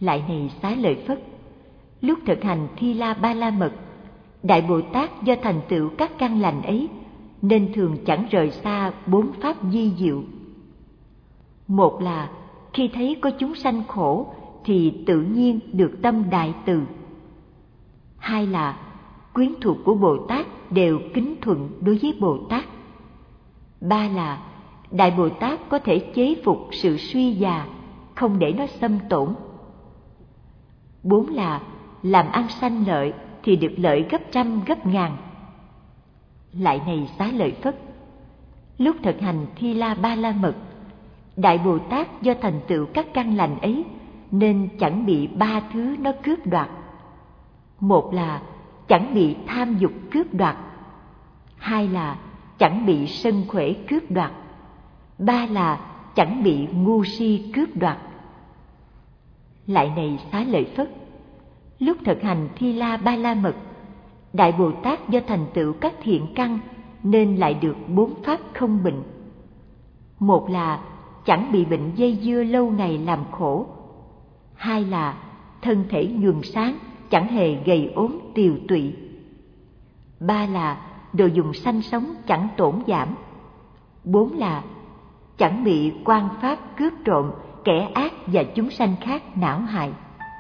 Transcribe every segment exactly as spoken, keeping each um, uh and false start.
Lại này Xá Lợi Phất, lúc thực hành Thi La Ba La Mật, Đại Bồ Tát do thành tựu các căn lành ấy nên thường chẳng rời xa bốn pháp vi diệu. Một là khi thấy có chúng sanh khổ thì tự nhiên được tâm đại từ. Hai là quyến thuộc của Bồ Tát đều kính thuận đối với Bồ Tát. Ba là Đại Bồ Tát có thể chế phục sự suy già, không để nó xâm tổn. Bốn là làm ăn sanh lợi thì được lợi gấp trăm gấp ngàn. Lại này Xá Lợi Phất, lúc thực hành Thi La Ba La Mật, Đại Bồ Tát do thành tựu các căn lành ấy nên chẳng bị ba thứ nó cướp đoạt. Một là chẳng bị tham dục cướp đoạt. Hai là chẳng bị sân khỏe cướp đoạt. Ba là chẳng bị ngu si cướp đoạt. Lại này Xá Lợi Phất, lúc thực hành Thi La Ba La Mật, Đại Bồ Tát do thành tựu các thiện căn nên lại được bốn pháp không bệnh. Một là chẳng bị bệnh dây dưa lâu ngày làm khổ. Hai là thân thể nhuần sáng, chẳng hề gầy ốm tiều tụy. Ba là đồ dùng sanh sống chẳng tổn giảm. Bốn là chẳng bị quan pháp cướp trộm, kẻ ác và chúng sanh khác não hại.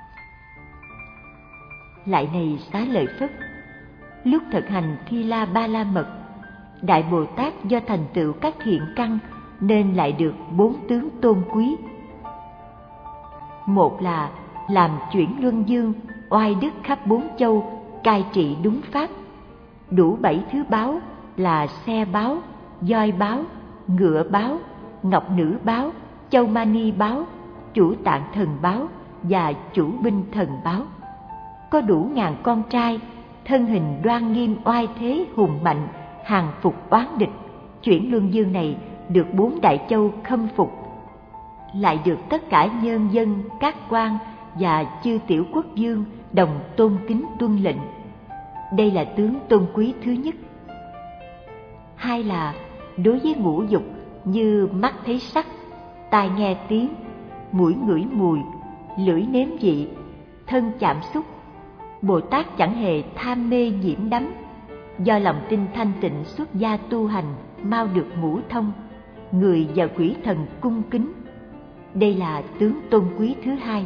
Lại này Xá Lợi Phất, lúc thực hành Thi La Ba La Mật, Đại Bồ Tát do thành tựu các thiện căn nên lại được bốn tướng tôn quý. Một là làm chuyển luân dương, oai đức khắp bốn châu, cai trị đúng pháp, đủ bảy thứ báo là xe báo, voi báo, ngựa báo, ngọc nữ báo, châu mani báo, chủ tạng thần báo và chủ binh thần báo. Có đủ ngàn con trai, thân hình đoan nghiêm oai thế hùng mạnh, hàng phục oán địch. Chuyển luân dương này được bốn đại châu khâm phục, lại được tất cả nhân dân, các quan và chư tiểu quốc vương đồng tôn kính tuân lệnh. Đây là tướng tôn quý thứ nhất. Hai là đối với ngũ dục như mắt thấy sắc, tai nghe tiếng, mũi ngửi mùi, lưỡi nếm vị, thân chạm xúc, Bồ Tát chẳng hề tham mê nhiễm đắm, do lòng tin thanh tịnh xuất gia tu hành, mau được ngũ thông, người và quỷ thần cung kính. Đây là tướng tôn quý thứ hai.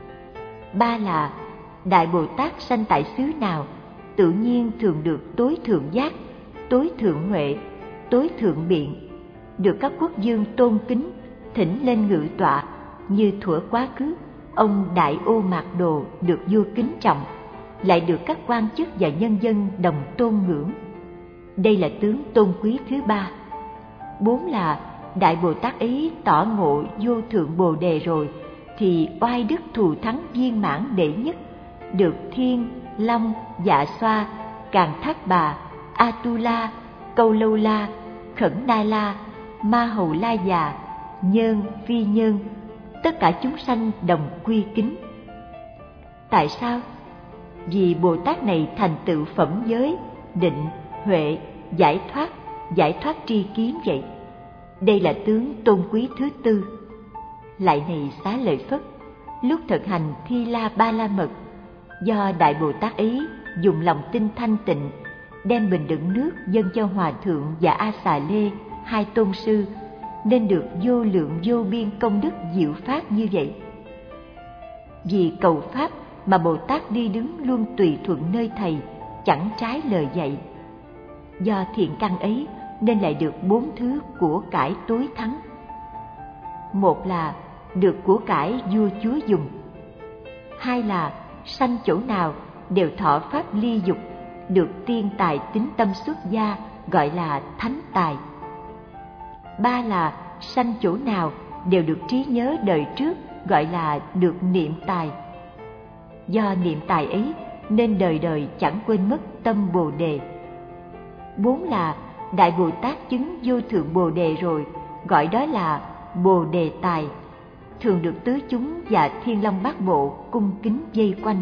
Ba là Đại Bồ Tát sanh tại xứ nào, tự nhiên thường được tối thượng giác, tối thượng huệ, tối thượng biện, được các quốc vương tôn kính, thỉnh lên ngự tọa, như thuở quá khứ ông Đại Ô Mạt Đồ được vua kính trọng, lại được các quan chức và nhân dân đồng tôn ngưỡng. Đây là tướng tôn quý thứ ba. Bốn là Đại Bồ Tát ấy tỏ ngộ vô thượng Bồ Đề rồi, thì oai đức thù thắng viên mãn đệ nhất, được Thiên, Long, Dạ Xoa, Càn Thác Bà, Atula, Câu Lâu La, Khẩn Na La, Ma Hầu La Già, Nhân, Phi Nhân, tất cả chúng sanh đồng quy kính. Tại sao? Vì Bồ Tát này thành tựu phẩm giới, định, huệ, giải thoát, giải thoát tri kiến vậy. Đây là tướng tôn quý thứ tư. Lại này Xá Lợi Phất, lúc thực hành Thi La Ba La Mật, do Đại Bồ Tát ấy dùng lòng tin thanh tịnh, đem bình đựng nước dâng cho Hòa Thượng và A Xà Lê, hai tôn sư, nên được vô lượng vô biên công đức diệu pháp như vậy. Vì cầu pháp mà Bồ Tát đi đứng luôn tùy thuận nơi thầy, chẳng trái lời dạy. Do thiện căn ấy nên lại được bốn thứ của cải tối thắng. Một là được của cải vua chúa dùng. Hai là sanh chỗ nào đều thọ pháp ly dục, được tiên tài tín tâm xuất gia, gọi là thánh tài. Ba là sanh chỗ nào đều được trí nhớ đời trước, gọi là được niệm tài. Do niệm tài ấy nên đời đời chẳng quên mất tâm Bồ Đề. Bốn là Đại Bồ Tát chứng vô thượng Bồ Đề rồi, gọi đó là Bồ Đề tài, thường được tứ chúng và Thiên Long Bát Bộ cung kính vây quanh.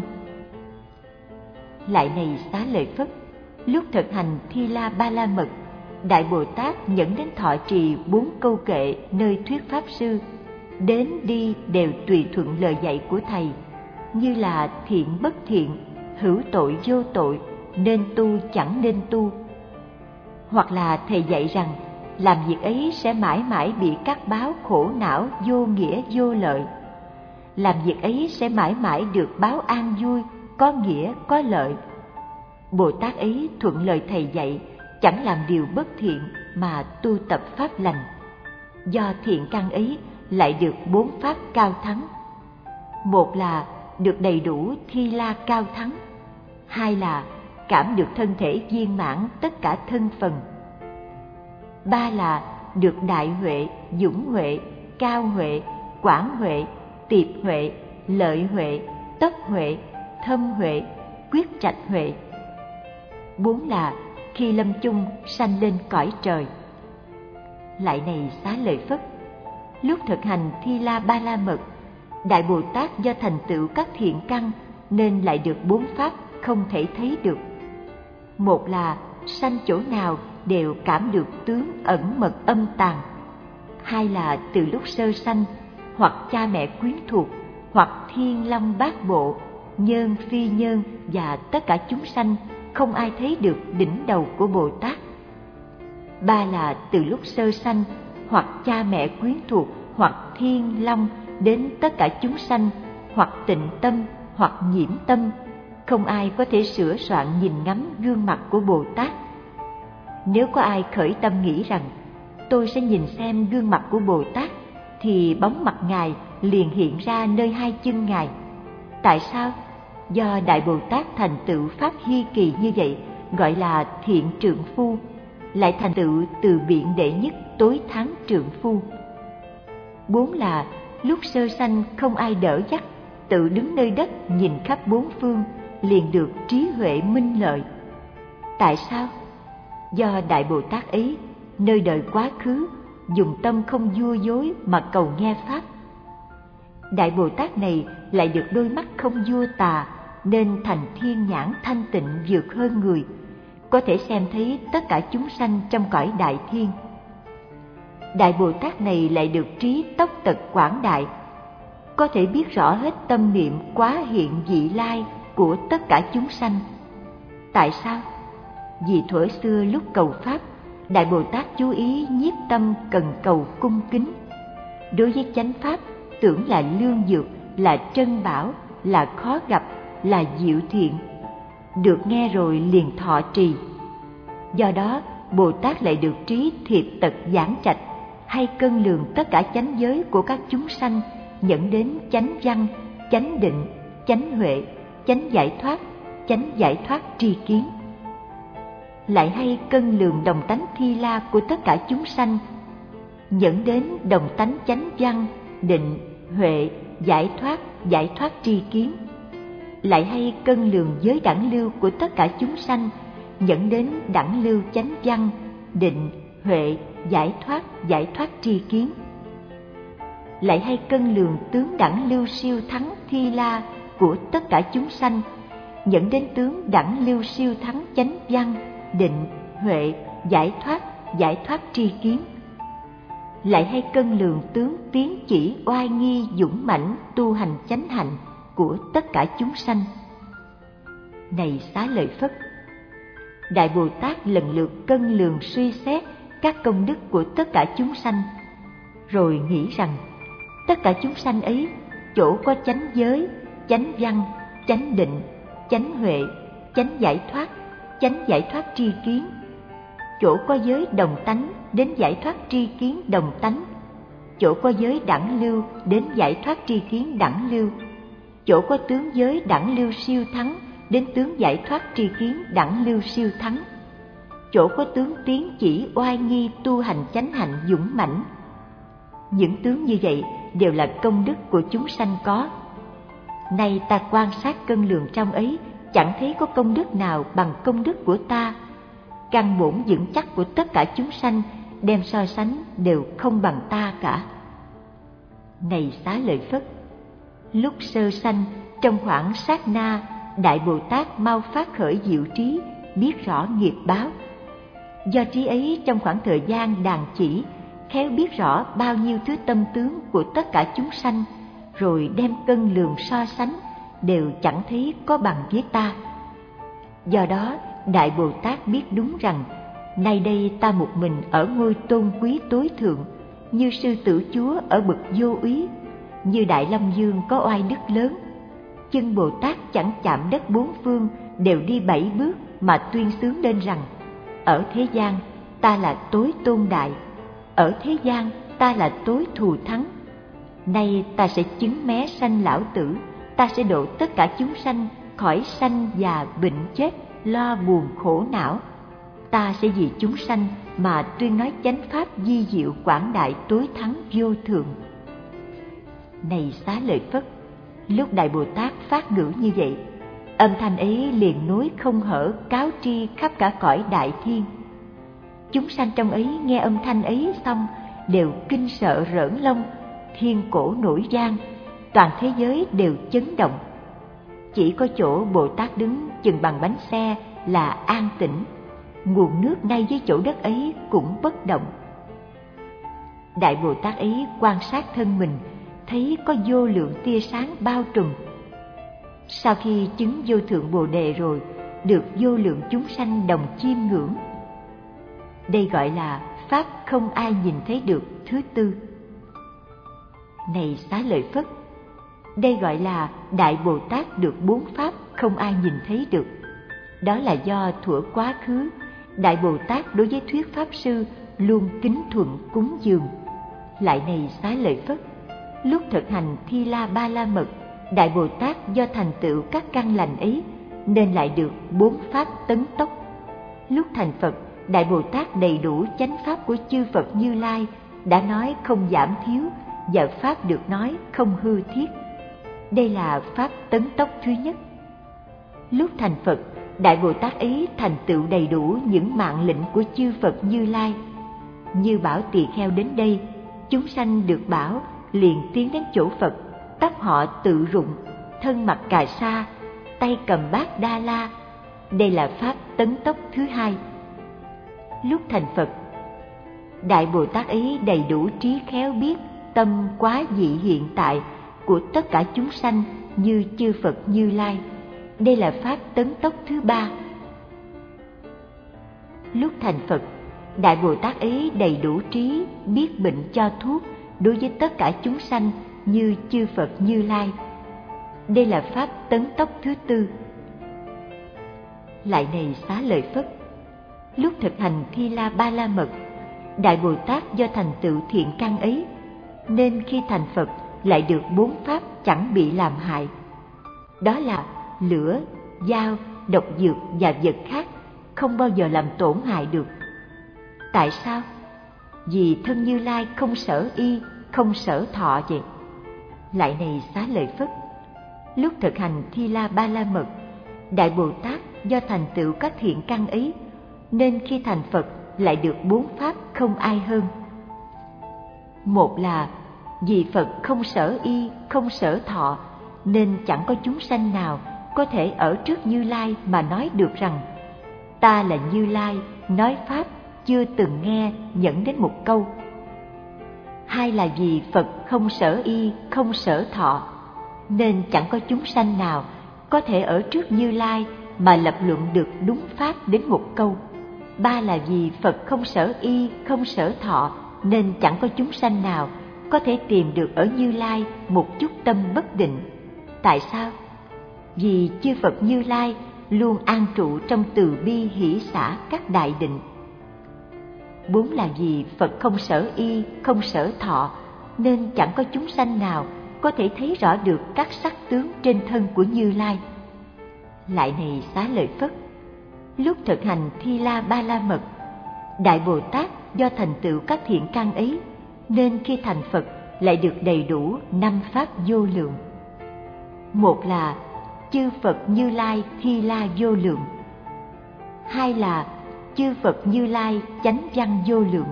Lại này Xá Lợi Phất, lúc thực hành Thi La Ba La Mật, Đại Bồ Tát dẫn đến thọ trì bốn câu kệ nơi thuyết pháp sư, đến đi đều tùy thuận lời dạy của thầy, như là thiện bất thiện, hữu tội vô tội, nên tu chẳng nên tu. Hoặc là thầy dạy rằng làm việc ấy sẽ mãi mãi bị cắt báo khổ não, vô nghĩa vô lợi. Làm việc ấy sẽ mãi mãi được báo an vui, có nghĩa có lợi. Bồ Tát ấy thuận lời thầy dạy, chẳng làm điều bất thiện mà tu tập pháp lành. Do thiện căn ấy lại được bốn pháp cao thắng. Một là được đầy đủ thi la cao thắng. Hai là cảm được thân thể viên mãn tất cả thân phần. Ba là được đại huệ, dũng huệ, cao huệ, quảng huệ, tiệp huệ, lợi huệ, tất huệ, thâm huệ, quyết trạch huệ. Bốn là khi lâm chung sanh lên cõi trời. Lại này Xá Lợi Phất, lúc thực hành Thi La Ba La Mật, Đại Bồ Tát do thành tựu các thiện căn nên lại được bốn pháp không thể thấy được. Một là sanh chỗ nào đều cảm được tướng ẩn mật âm tàng. Hai là từ lúc sơ sanh, hoặc cha mẹ quyến thuộc, hoặc thiên long bát bộ, nhân phi nhân và tất cả chúng sanh không ai thấy được đỉnh đầu của Bồ Tát. Ba là từ lúc sơ sanh, hoặc cha mẹ quyến thuộc, hoặc thiên long đến tất cả chúng sanh, hoặc tịnh tâm, hoặc nhiễm tâm, không ai có thể sửa soạn nhìn ngắm gương mặt của Bồ Tát. Nếu có ai khởi tâm nghĩ rằng tôi sẽ nhìn xem gương mặt của Bồ Tát, thì bóng mặt Ngài liền hiện ra nơi hai chân Ngài. Tại sao? Do Đại Bồ Tát thành tựu pháp hy kỳ như vậy, gọi là thiện trượng phu, lại thành tựu từ biện đệ nhất tối thắng trượng phu. Bốn là lúc sơ sanh không ai đỡ dắt, tự đứng nơi đất nhìn khắp bốn phương, liền được trí huệ minh lợi. Tại sao? Do Đại Bồ Tát ấy nơi đời quá khứ dùng tâm không vua dối mà cầu nghe pháp. Đại Bồ Tát này lại được đôi mắt không vua tà, nên thành thiên nhãn thanh tịnh vượt hơn người, có thể xem thấy tất cả chúng sanh trong cõi đại thiên. Đại Bồ Tát này lại được trí tốc tật quảng đại, có thể biết rõ hết tâm niệm quá hiện vị lai của tất cả chúng sanh. Tại sao? Vì thuở xưa lúc cầu pháp, Đại Bồ Tát chú ý nhiếp tâm cần cầu cung kính. Đối với chánh pháp, tưởng là lương dược, là trân bảo, là khó gặp, là diệu thiện, được nghe rồi liền thọ trì. Do đó, Bồ Tát lại được trí thiệt tật giảng trạch, hay cân lường tất cả chánh giới của các chúng sanh, dẫn đến chánh văn, chánh định, chánh huệ, chánh giải thoát, chánh giải thoát tri kiến. Lại hay cân lường đồng tánh thi la của tất cả chúng sanh, dẫn đến đồng tánh chánh văn, định, huệ, giải thoát, giải thoát tri kiến. Lại hay cân lường giới đẳng lưu của tất cả chúng sanh, dẫn đến đẳng lưu chánh văn, định, huệ, giải thoát, giải thoát tri kiến. Lại hay cân lường tướng đẳng lưu siêu thắng thi la của tất cả chúng sanh, dẫn đến tướng đẳng lưu siêu thắng chánh văn, định, huệ, giải thoát, giải thoát tri kiến. Lại hay cân lường tướng tiến chỉ oai nghi dũng mãnh tu hành chánh hạnh của tất cả chúng sanh. Này Xá Lợi Phất, Đại Bồ Tát lần lượt cân lường suy xét các công đức của tất cả chúng sanh, rồi nghĩ rằng tất cả chúng sanh ấy chỗ có chánh giới, chánh văn, chánh định, chánh huệ, chánh giải thoát, chánh giải thoát tri kiến, chỗ có giới đồng tánh đến giải thoát tri kiến đồng tánh, chỗ có giới đẳng lưu đến giải thoát tri kiến đẳng lưu, chỗ có tướng giới đẳng lưu siêu thắng đến tướng giải thoát tri kiến đẳng lưu siêu thắng, chỗ có tướng tiến chỉ oai nghi tu hành chánh hạnh dũng mãnh. Những tướng như vậy đều là công đức của chúng sanh có. Nay ta quan sát cân lường trong ấy, chẳng thấy có công đức nào bằng công đức của ta. Căn bổn vững chắc của tất cả chúng sanh đem so sánh đều không bằng ta cả. Này Xá Lợi Phất, lúc sơ sanh trong khoảng sát na, Đại Bồ Tát mau phát khởi diệu trí, biết rõ nghiệp báo. Do trí ấy trong khoảng thời gian đàn chỉ, khéo biết rõ bao nhiêu thứ tâm tướng của tất cả chúng sanh, rồi đem cân lường so sánh, đều chẳng thấy có bằng với ta. Do đó, Đại Bồ Tát biết đúng rằng, nay đây ta một mình ở ngôi tôn quý tối thượng, như sư tử chúa ở bậc vô úy, như Đại Long Dương có oai đức lớn. Chân Bồ Tát chẳng chạm đất bốn phương, đều đi bảy bước mà tuyên xướng lên rằng, ở thế gian ta là tối tôn đại, ở thế gian ta là tối thù thắng. Nay ta sẽ chứng mé sanh lão tử, ta sẽ độ tất cả chúng sanh khỏi sanh già bệnh chết, lo buồn khổ não. Ta sẽ vì chúng sanh mà tuyên nói chánh pháp di diệu quảng đại tối thắng vô thượng. Này Xá Lợi Phất, lúc Đại Bồ Tát phát ngữ như vậy, âm thanh ấy liền nối không hở cáo tri khắp cả cõi đại thiên. Chúng sanh trong ấy nghe âm thanh ấy xong đều kinh sợ rởn lông, thiên cổ nổi vang, toàn thế giới đều chấn động. Chỉ có chỗ Bồ Tát đứng chừng bằng bánh xe là an tĩnh, nguồn nước ngay dưới chỗ đất ấy cũng bất động. Đại Bồ Tát ấy quan sát thân mình, thấy có vô lượng tia sáng bao trùm. Sau khi chứng vô thượng Bồ Đề rồi, được vô lượng chúng sanh đồng chiêm ngưỡng. Đây gọi là pháp không ai nhìn thấy được thứ tư. Này Xá Lợi Phất, đây gọi là Đại Bồ Tát được bốn pháp không ai nhìn thấy được. Đó là do thuở quá khứ, Đại Bồ Tát đối với thuyết pháp sư luôn kính thuận cúng dường. Lại này Xá Lợi Phất, lúc thực hành Thi La Ba La Mật, Đại Bồ Tát do thành tựu các căn lành ấy nên lại được bốn pháp tấn tốc. Lúc thành Phật, Đại Bồ Tát đầy đủ chánh pháp của chư Phật Như Lai, đã nói không giảm thiếu, và pháp được nói không hư thiết. Đây là pháp tấn tốc thứ nhất. Lúc thành Phật, Đại Bồ Tát ấy thành tựu đầy đủ những mạng lệnh của chư Phật Như Lai. Như bảo tỳ kheo đến đây, chúng sanh được bảo liền tiến đến chỗ Phật, tóc họ tự rụng, thân mặc cà sa, tay cầm bát đa la. Đây là pháp tấn tốc thứ hai. Lúc thành Phật, Đại Bồ Tát ấy đầy đủ trí khéo biết tâm quá dị hiện tại của tất cả chúng sanh như chư Phật Như Lai. Đây là pháp tấn tốc thứ ba. Lúc thành Phật, Đại Bồ Tát ấy đầy đủ trí biết bệnh cho thuốc đối với tất cả chúng sanh như chư Phật Như Lai. Đây là pháp tấn tốc thứ tư. Lại này Xá Lợi Phất, lúc thực hành Thi La Ba La Mật, Đại Bồ Tát do thành tựu thiện căn ấy nên khi thành Phật lại được bốn pháp chẳng bị làm hại. Đó là lửa, dao, độc dược và vật khác không bao giờ làm tổn hại được. Tại sao? Vì thân Như Lai không sở y, không sở thọ vậy. Lại này Xá Lợi Phất, lúc thực hành Thi La Ba La Mật, Đại Bồ Tát do thành tựu các thiện căn ấy nên khi thành Phật lại được bốn pháp không ai hơn. Một là vì Phật không sở y, không sở thọ nên chẳng có chúng sanh nào có thể ở trước Như Lai mà nói được rằng ta là Như Lai, nói pháp chưa từng nghe dẫn đến một câu. Hai là vì Phật không sở y, không sở thọ nên chẳng có chúng sanh nào có thể ở trước Như Lai mà lập luận được đúng pháp đến một câu. Ba là vì Phật không sở y, không sở thọ nên chẳng có chúng sanh nào có thể tìm được ở Như Lai một chút tâm bất định. Tại sao? Vì chư Phật Như Lai luôn an trụ trong từ bi hỷ xả các đại định. Bốn là vì Phật không sở y, không sở thọ nên chẳng có chúng sanh nào có thể thấy rõ được các sắc tướng trên thân của Như Lai. Lại này Xá Lợi Phất, lúc thực hành Thi La Ba La Mật, Đại Bồ Tát do thành tựu các thiện căn ấy nên khi thành Phật lại được đầy đủ năm pháp vô lượng. Một là chư Phật Như Lai Thi La vô lượng. Hai là chư Phật Như Lai chánh văn vô lượng.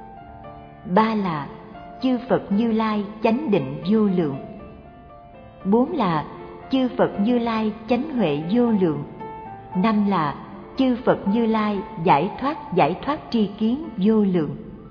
Ba là chư Phật Như Lai chánh định vô lượng. Bốn là chư Phật Như Lai chánh huệ vô lượng. Năm là chư Phật Như Lai giải thoát giải thoát tri kiến vô lượng.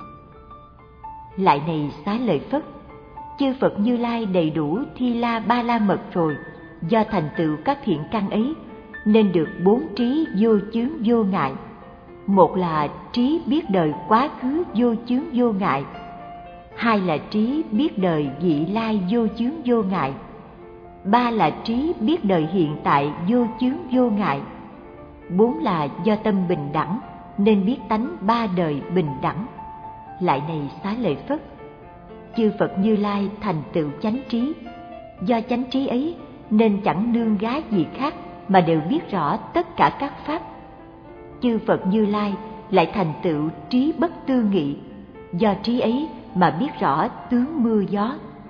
Lại này Xá Lợi Phất, chư Phật Như Lai đầy đủ Thi La Ba La Mật rồi do thành tựu các thiện căn ấy nên được bốn trí vô chướng vô ngại. Một là trí biết đời quá khứ vô chướng vô ngại, hai là trí biết đời vị lai vô chướng vô ngại, ba là trí biết đời hiện tại vô chướng vô ngại, bốn là do tâm bình đẳng nên biết tánh ba đời bình đẳng. Lại này Xá Lợi Phất, chư Phật Như Lai thành tựu chánh trí, do chánh trí ấy nên chẳng nương gái gì khác mà đều biết rõ tất cả các pháp. Chư Phật Như Lai lại thành tựu trí bất tư nghị, do trí ấy mà biết rõ tướng mưa gió.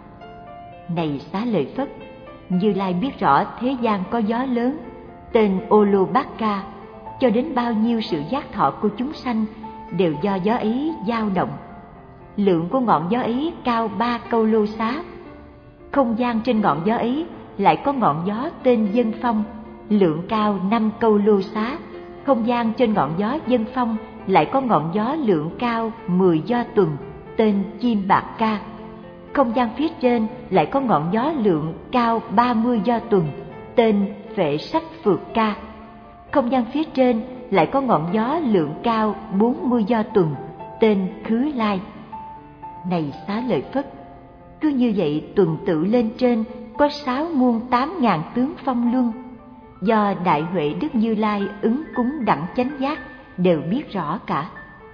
Này Xá Lợi Phất, Như Lai biết rõ thế gian có gió lớn tên Olobaka, cho đến bao nhiêu sự giác thọ của chúng sanh đều do gió ấy dao động. Lượng của ngọn gió ấy cao ba câu lô xá. Không gian trên ngọn gió ấy lại có ngọn gió tên Dân Phong, lượng cao năm câu lô xá. Không gian trên ngọn gió Dân Phong lại có ngọn gió lượng cao mười do tuần, tên Chim Bạc Ca. Không gian phía trên lại có ngọn gió lượng cao ba mươi do tuần, tên Vệ Sách Phược Ca. Không gian phía trên lại có ngọn gió lượng cao bốn mươi do tuần, tên Khứ Lai. Này Xá Lợi Phất, cứ như vậy tuần tự lên trên có sáu muôn tám ngàn tướng phong luân, do Đại Huệ Đức Như Lai ứng cúng đẳng chánh giác đều biết rõ cả.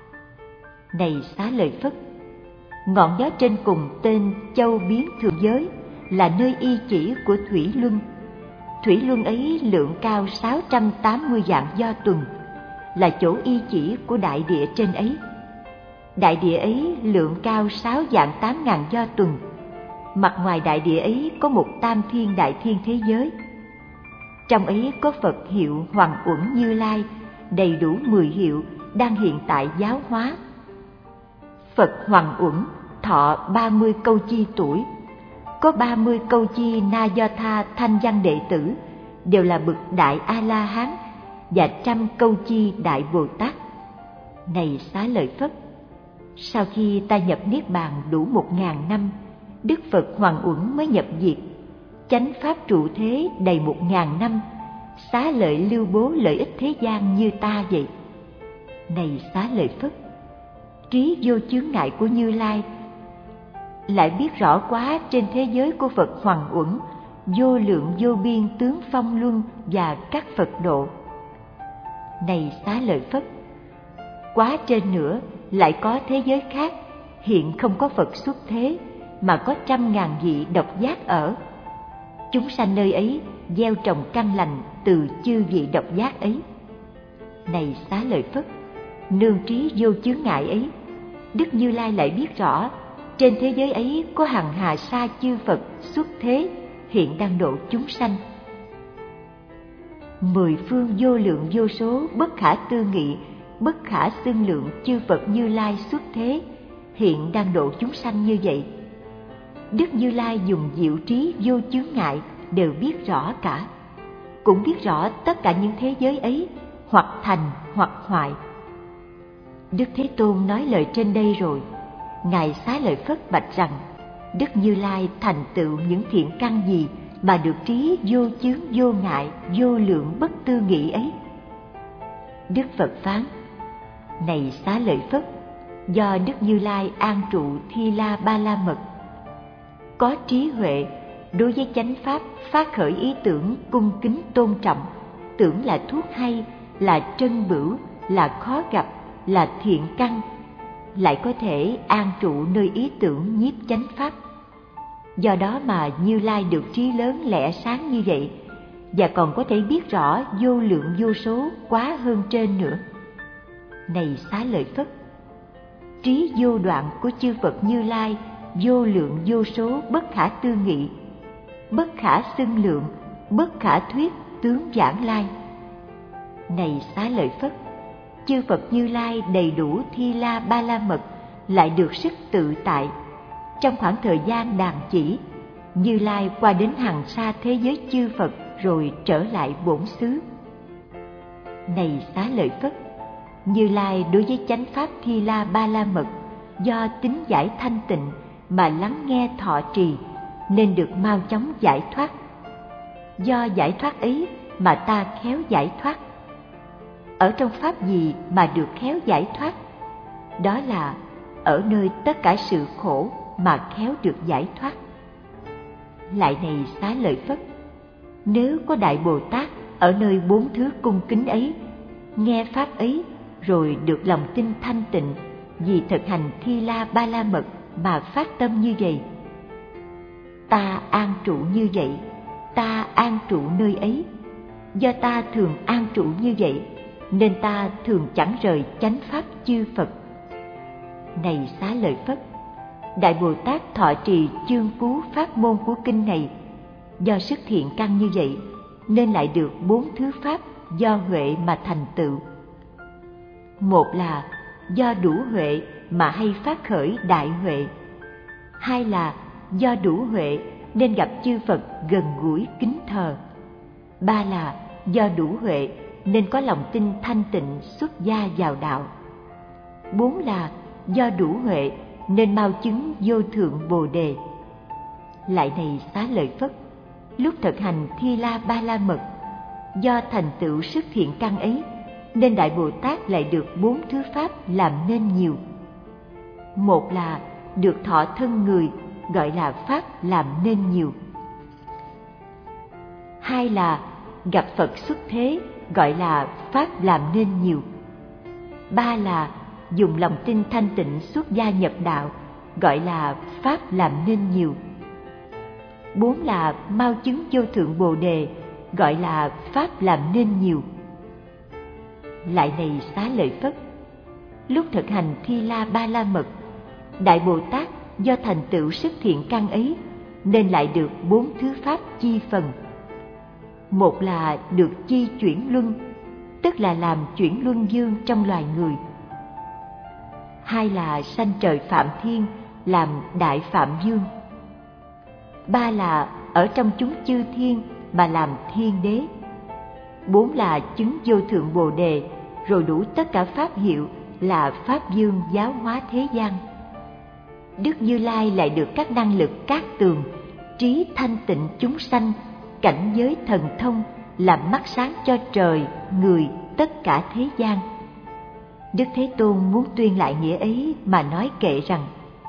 Này Xá Lợi Phất, ngọn gió trên cùng tên Châu Biến Thượng Giới là nơi y chỉ của Thủy Luân. Thủy Luân ấy lượng cao sáu trăm tám mươi vạn do tuần, là chỗ y chỉ của đại địa trên ấy. Đại địa ấy lượng cao sáu vạn tám ngàn do tuần. Mặt ngoài đại địa ấy có một tam thiên đại thiên thế giới. Trong ấy có Phật hiệu Hoàng Uẩn Như Lai, đầy đủ mười hiệu đang hiện tại giáo hóa. Phật Hoàng Uẩn thọ ba mươi câu chi tuổi, có ba mươi câu chi Na Do Tha thanh văn đệ tử đều là bậc đại A La Hán và trăm câu chi đại Bồ Tát. Này Xá Lợi Phất, sau khi ta nhập niết bàn đủ một ngàn năm, Đức Phật Hoàng Uẩn mới nhập diệt. Chánh pháp trụ thế đầy một ngàn năm, xá lợi lưu bố lợi ích thế gian như ta vậy. Này Xá Lợi Phất, trí vô chướng ngại của Như Lai lại biết rõ quá trên thế giới của Phật Hoàng Uẩn, vô lượng vô biên tướng phong luân và các Phật độ. Này Xá Lợi Phất, quá trên nữa lại có thế giới khác, hiện không có Phật xuất thế, mà có trăm ngàn vị độc giác ở. Chúng sanh nơi ấy gieo trồng căn lành từ chư vị độc giác ấy. Này Xá Lợi Phất, nương trí vô chướng ngại ấy, Đức Như Lai lại biết rõ trên thế giới ấy có hằng hà sa chư Phật xuất thế, hiện đang độ chúng sanh. Mười phương vô lượng vô số bất khả tư nghị, bất khả xưng lượng chư Phật Như Lai xuất thế, hiện đang độ chúng sanh như vậy. Đức Như Lai dùng diệu trí vô chướng ngại đều biết rõ cả, cũng biết rõ tất cả những thế giới ấy hoặc thành hoặc hoại. Đức Thế Tôn nói lời trên đây rồi, Ngài Xá Lợi Phất bạch rằng Đức Như Lai thành tựu những thiện căn gì mà được trí vô chướng vô ngại vô lượng bất tư nghị ấy? Đức Phật phán: Này Xá Lợi Phất, do Đức Như Lai an trụ Thi La Ba La Mật, có trí huệ, đối với chánh pháp phát khởi ý tưởng cung kính tôn trọng, tưởng là thuốc hay, là trân bửu, là khó gặp, là thiện căn, lại có thể an trụ nơi ý tưởng nhiếp chánh pháp. Do đó mà Như Lai được trí lớn lẽ sáng như vậy, và còn có thể biết rõ vô lượng vô số quá hơn trên nữa. Này Xá Lợi Phất, trí vô đoạn của chư Phật Như Lai vô lượng vô số bất khả tư nghị, bất khả xưng lượng, bất khả thuyết tướng giảng lai. Này Xá Lợi Phất, chư Phật Như Lai đầy đủ Thi La Ba La Mật lại được sức tự tại. Trong khoảng thời gian đàn chỉ, Như Lai qua đến hằng sa thế giới chư Phật rồi trở lại bổn xứ. Này Xá Lợi Phất, Như Lai đối với chánh pháp Thi La Ba La Mật do tính giải thanh tịnh mà lắng nghe thọ trì, nên được mau chóng giải thoát. do giải thoát ấy mà ta khéo giải thoát. Ở trong pháp gì mà được khéo giải thoát? Đó là ở nơi tất cả sự khổ mà khéo được giải thoát. Lại này Xá Lợi Phất, nếu có Đại Bồ Tát ở nơi bốn thứ cung kính ấy, nghe pháp ấy rồi được lòng tin thanh tịnh vì thực hành Thi La Ba La Mật mà phát tâm như vậy: ta an trụ như vậy, ta an trụ nơi ấy. Do ta thường an trụ như vậy nên ta thường chẳng rời chánh pháp chư Phật. Này Xá Lợi Phất, Đại Bồ Tát thọ trì chương cú pháp môn của kinh này, do sức thiện căn như vậy nên lại được bốn thứ pháp do huệ mà thành tựu. Một là do đủ huệ mà hay phát khởi đại huệ. Hai là do đủ huệ nên gặp chư Phật gần gũi kính thờ. Ba là do đủ huệ nên có lòng tin thanh tịnh xuất gia vào đạo. Bốn là do đủ huệ nên mau chứng vô thượng Bồ Đề. Lại này Xá Lợi Phất, lúc thực hành Thi La Ba La Mật, do thành tựu sức thiện căn ấy nên Đại Bồ Tát lại được bốn thứ pháp làm nên nhiều. Một là được thọ thân người, gọi là pháp làm nên nhiều. Hai là gặp Phật xuất thế, gọi là pháp làm nên nhiều. Ba là dùng lòng tin thanh tịnh xuất gia nhập đạo, gọi là pháp làm nên nhiều. Bốn là mau chứng vô thượng Bồ Đề, gọi là pháp làm nên nhiều. Lại này Xá Lợi Phất, lúc thực hành Thi La Ba La Mật, Đại Bồ Tát do thành tựu sức thiện căn ấy nên lại được bốn thứ pháp chi phần. Một là được chi chuyển luân, tức là làm chuyển luân dương trong loài người. Hai là sanh trời Phạm Thiên, làm đại Phạm Dương. Ba là ở trong chúng chư thiên mà làm thiên đế. Bốn là chứng vô thượng Bồ Đề, rồi đủ tất cả pháp hiệu là Pháp Dương giáo hóa thế gian. Đức Như Lai lại được các năng lực cát tường, trí thanh tịnh chúng sanh, cảnh giới thần thông, làm mắt sáng cho trời, người, tất cả thế gian. Đức Thế Tôn muốn tuyên lại nghĩa ấy mà nói kệ rằng: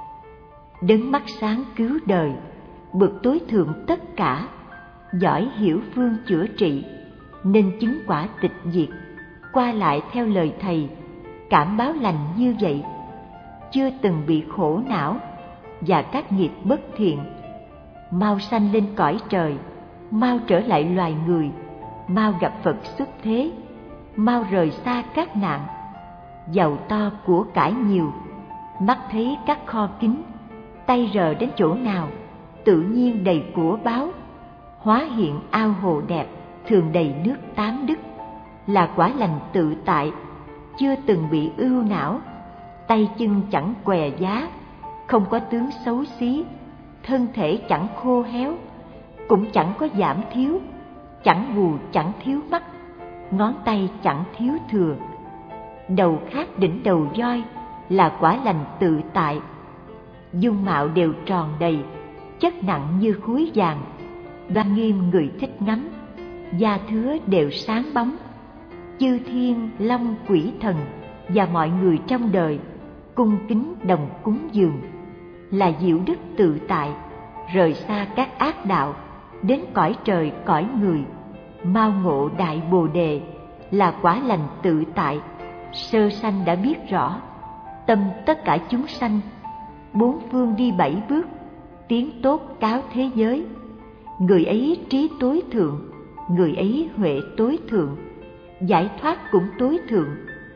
đấng mắt sáng cứu đời, bậc tối thượng tất cả, giỏi hiểu phương chữa trị, nên chứng quả tịch diệt, qua lại theo lời Thầy, cảm báo lành như vậy, chưa từng bị khổ não và các nghiệp bất thiện, mau sanh lên cõi trời, mau trở lại loài người, mau gặp Phật xuất thế, mau rời xa các nạn, giàu to của cải nhiều, mắt thấy các kho kín, tay rờ đến chỗ nào tự nhiên đầy của báu, hóa hiện ao hồ đẹp, thường đầy nước tám đức, là quả lành tự tại, chưa từng bị ưu não, tay chân chẳng què giá, không có tướng xấu xí, thân thể chẳng khô héo, cũng chẳng có giảm thiếu, chẳng gù chẳng thiếu mắt, ngón tay chẳng thiếu thừa, đầu khác đỉnh đầu voi, là quả lành tự tại, dung mạo đều tròn đầy, chất nặng như khối vàng, đoan nghiêm người thích ngắm, da thứa đều sáng bóng, chư thiên long quỷ thần và mọi người trong đời cung kính đồng cúng dường, là diệu đức tự tại, rời xa các ác đạo, đến cõi trời cõi người, mau ngộ đại Bồ Đề, là quả lành tự tại, sơ sanh đã biết rõ, tâm tất cả chúng sanh, bốn phương đi bảy bước, tiếng tốt cáo thế giới. Người ấy trí tối thượng, người ấy huệ tối thượng, giải thoát cũng tối thượng,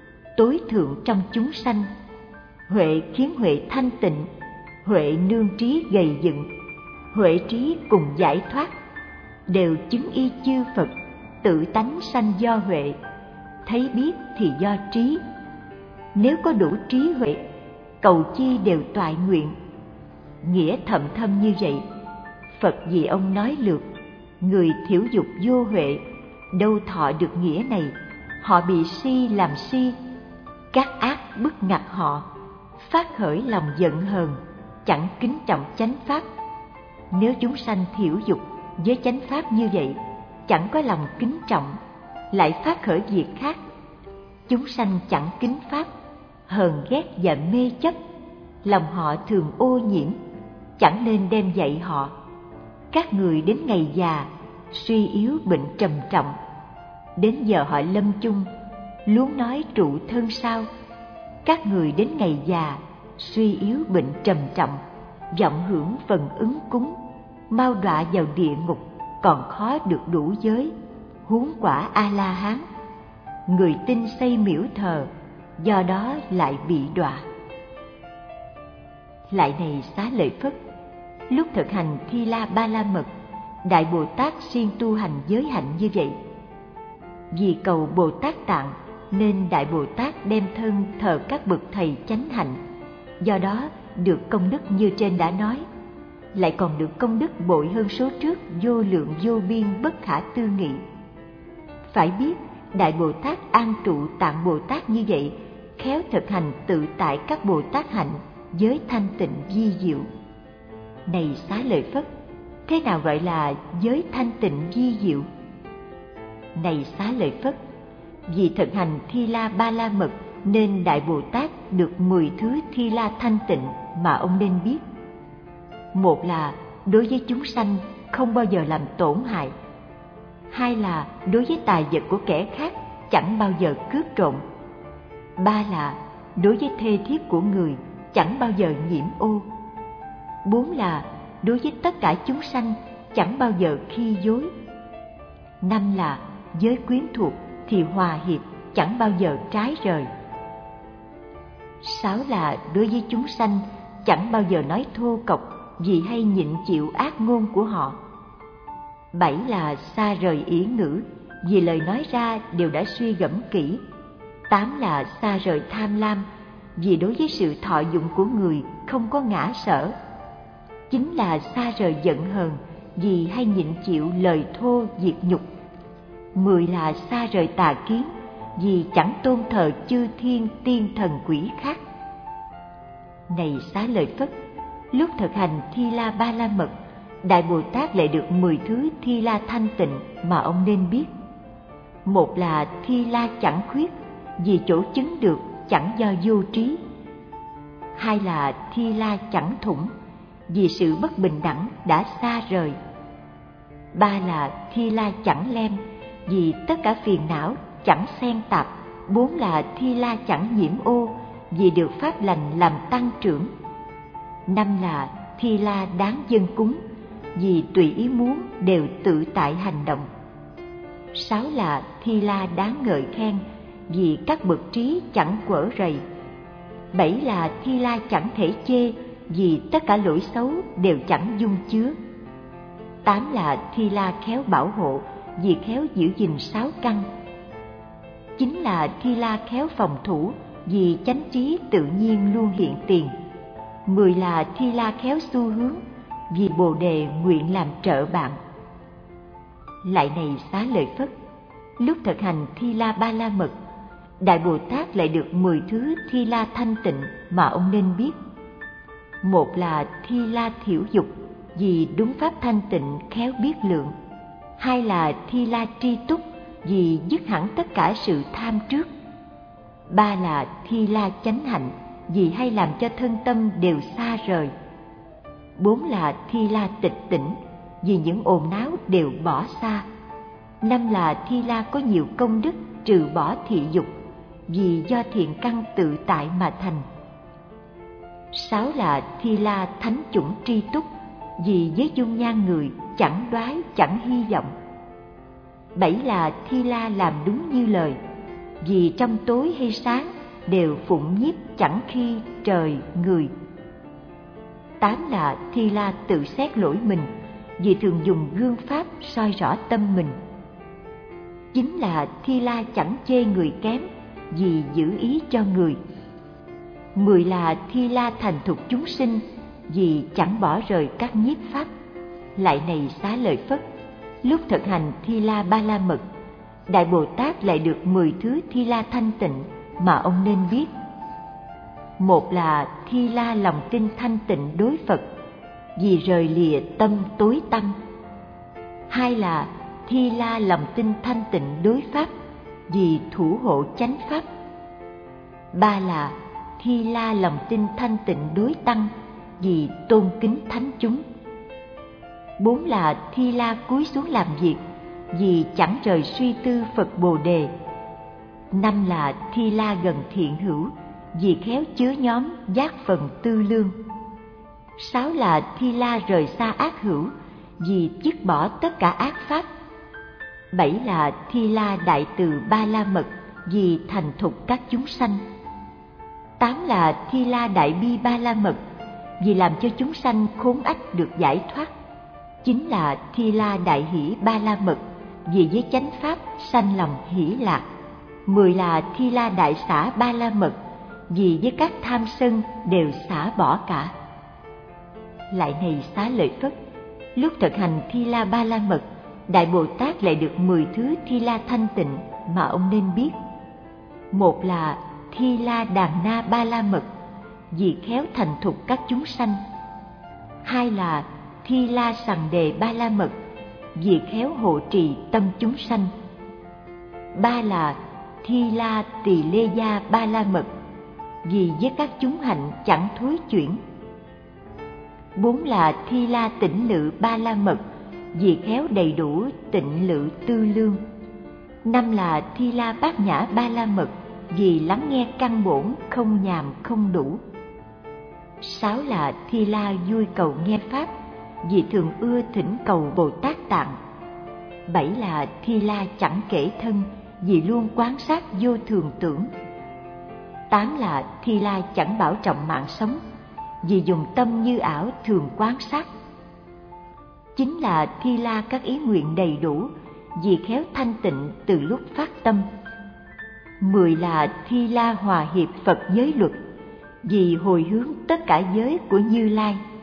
tối thượng trong chúng sanh. Huệ khiến huệ thanh tịnh, huệ nương trí gầy dựng, huệ trí cùng giải thoát, đều chứng y chư Phật, tự tánh sanh do huệ, thấy biết thì do trí. Nếu có đủ trí huệ, cầu chi đều toại nguyện. Nghĩa thậm thâm như vậy, Phật vì ông nói lược, người thiểu dục vô huệ, đâu thọ được nghĩa này, họ bị si làm si, các ác bức ngặt họ, phát khởi lòng giận hờn, chẳng kính trọng chánh pháp. Nếu chúng sanh thiểu dục với chánh pháp như vậy, chẳng có lòng kính trọng, lại phát khởi việc khác. Chúng sanh chẳng kính pháp, hờn ghét và mê chấp, lòng họ thường ô nhiễm, chẳng nên đem dạy họ. Các người đến ngày già, suy yếu bệnh trầm trọng, đến giờ họ lâm chung, luống nói trụ thân sao. Các người đến ngày già, suy yếu bệnh trầm trọng, vọng hưởng phần ứng cúng, mau đọa vào địa ngục, còn khó được đủ giới, huống quả A-la-hán. Người tin xây miễu thờ, do đó lại bị đọa. Lại này Xá Lợi Phất, lúc thực hành Thi La Ba La Mật, Đại Bồ Tát siêng tu hành giới hạnh như vậy. Vì cầu Bồ Tát Tạng nên Đại Bồ Tát đem thân thờ các bậc thầy chánh hạnh, do đó được công đức như trên đã nói, lại còn được công đức bội hơn số trước vô lượng vô biên bất khả tư nghị. Phải biết Đại Bồ Tát An Trụ Tạng Bồ Tát như vậy, khéo thực hành tự tại các Bồ Tát hạnh, giới thanh tịnh vi diệu. Này Xá Lợi Phất, thế nào gọi là giới thanh tịnh vi diệu? Này Xá Lợi Phất, vì thực hành Thi La Ba La Mật nên Đại Bồ Tát được mười thứ Thi La thanh tịnh mà ông nên biết. Một là đối với chúng sanh không bao giờ làm tổn hại. Hai là đối với tài vật của kẻ khác chẳng bao giờ cướp trộm. Ba là đối với thê thiếp của người chẳng bao giờ nhiễm ô. Bốn là đối với tất cả chúng sanh chẳng bao giờ khi dối. Năm là với quyến thuộc thì hòa hiệp, chẳng bao giờ trái rời. Sáu là đối với chúng sanh chẳng bao giờ nói thô cộc vì hay nhịn chịu ác ngôn của họ. Bảy là xa rời ỷ ngữ, vì lời nói ra đều đã suy gẫm kỹ. Tám là xa rời tham lam, vì đối với sự thọ dụng của người không có ngã sở. Chín là xa rời giận hờn, vì hay nhịn chịu lời thô diệt nhục. Mười là xa rời tà kiến, vì chẳng tôn thờ chư thiên tiên thần quỷ khác. Này Xá Lợi Phất, lúc thực hành Thi La Ba La Mật, Đại Bồ Tát lại được mười thứ Thi La thanh tịnh mà ông nên biết. Một là Thi La chẳng khuyết, vì chỗ chứng được chẳng do vô trí. Hai là Thi La chẳng thủng, vì sự bất bình đẳng đã xa rời. Ba là Thi La chẳng lem, vì tất cả phiền não chẳng xen tạp. Bốn là Thi La chẳng nhiễm ô, vì được pháp lành làm tăng trưởng. Năm là Thi La đáng dâng cúng, vì tùy ý muốn đều tự tại hành động. Sáu là Thi La đáng ngợi khen, vì các bậc trí chẳng quở rầy. Bảy là Thi La chẳng thể chê, vì tất cả lỗi xấu đều chẳng dung chứa. Tám là Thi La khéo bảo hộ, vì khéo giữ gìn sáu căn. Chín là Thi La khéo phòng thủ, vì chánh trí tự nhiên luôn hiện tiền. Mười là Thi La khéo xu hướng, vì Bồ Đề nguyện làm trợ bạn. Lại này Xá Lợi Phất, lúc thực hành Thi La Ba La Mật, Đại Bồ Tát lại được mười thứ Thi La thanh tịnh mà ông nên biết. Một là Thi La thiểu dục, vì đúng pháp thanh tịnh khéo biết lượng. Hai là Thi La tri túc, vì dứt hẳn tất cả sự tham trước. Ba là Thi La chánh hạnh, vì hay làm cho thân tâm đều xa rời. Bốn là Thi La tịch tỉnh, vì những ồn náo đều bỏ xa. Năm là Thi La có nhiều công đức trừ bỏ thị dục, vì do thiện căn tự tại mà thành. Sáu là Thi La thánh chủng tri túc, vì với dung nhan người chẳng đoái chẳng hy vọng. Bảy là Thi La làm đúng như lời, vì trong tối hay sáng đều phụng nhiếp chẳng khi trời người. Tám là Thi La tự xét lỗi mình, vì thường dùng gương pháp soi rõ tâm mình. Chín là Thi La chẳng chê người kém, vì giữ ý cho người. Mười là Thi La thành thục chúng sinh, vì chẳng bỏ rời các nhiếp pháp. Lại này Xá Lợi Phất, lúc thực hành Thi La Ba La Mật, Đại Bồ Tát lại được mười thứ Thi La thanh tịnh mà ông nên biết. Một là Thi La lòng tin thanh tịnh đối Phật, vì rời lìa tâm tối tăm. Hai là Thi La lòng tin thanh tịnh đối pháp, vì thủ hộ chánh pháp. Ba là Thi La lòng tin thanh tịnh đối tăng, vì tôn kính thánh chúng. Bốn là Thi La cúi xuống làm việc, vì chẳng rời suy tư Phật Bồ Đề. Năm là Thi La gần thiện hữu, vì khéo chứa nhóm giác phần tư lương. Sáu là Thi La rời xa ác hữu, vì dứt bỏ tất cả ác pháp. Bảy là Thi La đại từ ba la mật, vì thành thục các chúng sanh. Tám là Thi La đại bi ba la mật, vì làm cho chúng sanh khốn ách được giải thoát. Chín là Thi La đại hỷ ba la mật, vì với chánh pháp sanh lòng hỷ lạc. Mười là Thi La đại xả ba la mật, vì với các tham sân đều xả bỏ cả. Lại này Xá Lợi Phất, lúc thực hành Thi La ba la mật, Đại Bồ Tát lại được mười thứ Thi La thanh tịnh mà ông nên biết. Một là Thi La đàn na ba la mật, vì khéo thành thục các chúng sanh. Hai là Thi La sằng đề ba la mật, vì khéo hộ trì tâm chúng sanh. Ba là Thi La tỳ lê gia ba la mật, vì với các chúng hạnh chẳng thối chuyển. Bốn là Thi La tịnh lự ba la mật, vì khéo đầy đủ tịnh lự tư lương. Năm là Thi La bát nhã ba la mật, vì lắng nghe căn bổn không nhàm không đủ. Sáu là Thi La vui cầu nghe pháp, vì thường ưa thỉnh cầu Bồ Tát Tạng. Bảy là Thi La chẳng kể thân, vì luôn quán sát vô thường tưởng. Tám là Thi La chẳng bảo trọng mạng sống, vì dùng tâm như ảo thường quan sát. Chín là Thi La các ý nguyện đầy đủ, vì khéo thanh tịnh từ lúc phát tâm. Mười là Thi La hòa hiệp Phật giới luật, vì hồi hướng tất cả giới của Như Lai.